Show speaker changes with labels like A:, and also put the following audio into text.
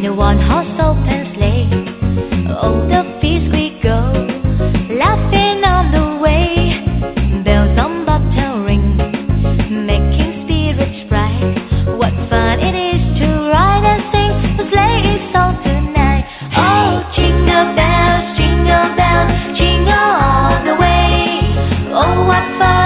A: one horse open sleigh. Oh, the feast we go, laughing on the way. Bells on bobtail ring, making spirits bright. What fun it is to ride and sing the sleigh song tonight. Oh, jingle bells, jingle all the way. Oh, what fun